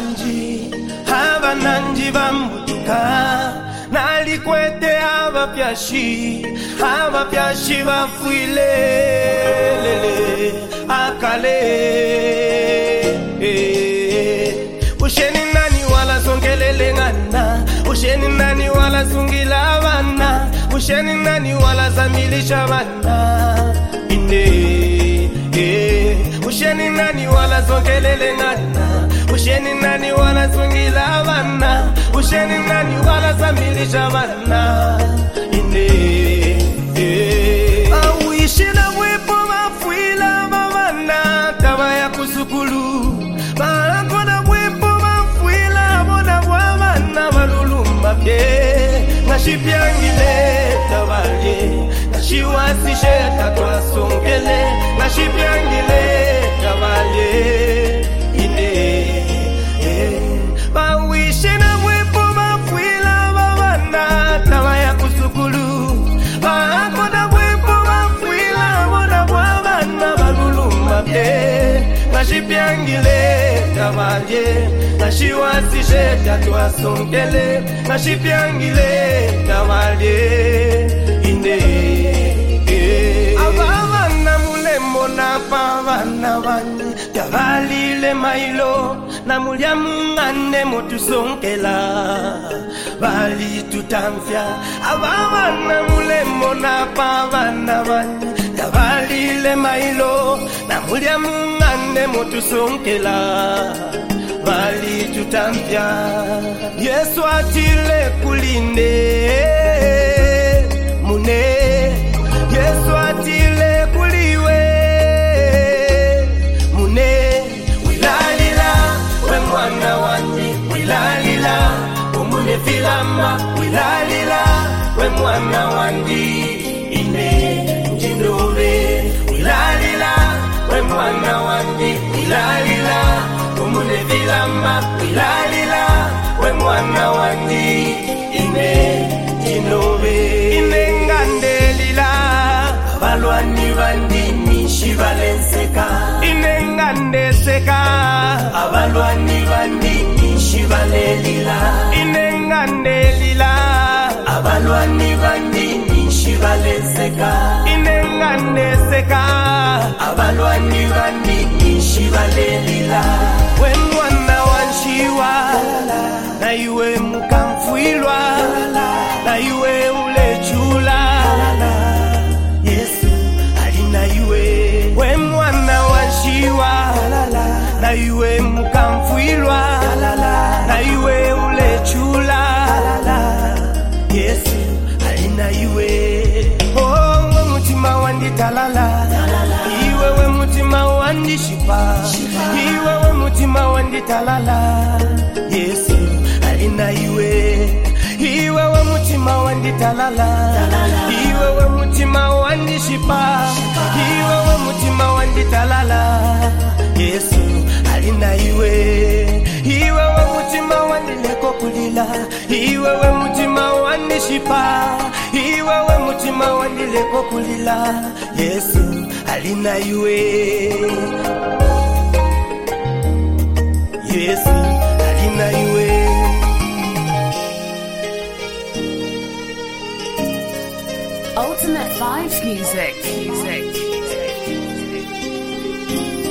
banji abananji bambutuka nalikwete abapyashi bafuile akale usheni nani wala songelele ngana usheni nani wala sungila bana usheni nani wala zamilisha bana inde usheni nani wala songelele ngana usheni nani wala sungila bana usheni nani wala zamilisha bana inde awishina wepo mafuila babana tabaya kusukulu barakona wepo mafuila bona bwana balulumba bye nashipyangile tabaye nashiwasishe tatwasongele nashipyangile tabaye ine bawishina wepo mafuila babana tabaya kusukulu barakona wepo mafuila bona bwana balulumba bye nashipyangile tabaye nashiwasishe tatwasongele nashipyangile tabaye inde abana mulemo na pavana bani tabalile mailo na mulya mungane motusonkela bali tutamfya abana mulemo na pavana bani tabalile mailo na mulya mungane motusonkela bali tutamfya Yesu atile kulinde mune Yesu atile kuliwe mune wilalila we mwana wani wilalila umune filama wilalila we mwana wani ine njindove wilalila we mwana wani wilalila umune filama wilalila we mwana wani ine njindove ine ngandelila abalwani bandini shibalenseka inengandeseka abalwani bandini shibalelila inengandelila abalwani bandini shibalenseka inengandeseka abalwani bandini shibalelila wemwana wanshiwa na iwe mkamfuilwa na iwe ulechula Yesu alina iwe we mwana wanshiwa na iwe mkamfuilwa na iwe ulechula Yesu alina iwe oh mutima wanditalala iwe we mutima wandishipa iwe we mutima wanditalala Yesu alina iwe iwe we mutima wanditalala iwe we mutima wandishipa iwe we mutima wanditalala Yesu alina iwe iwe we mutima wandileko kulila iwe we mutima wandishipa iwe we mutima wandileko kulila Yesu alina iwe Yesu alina iwe Ultimate Vibes Music.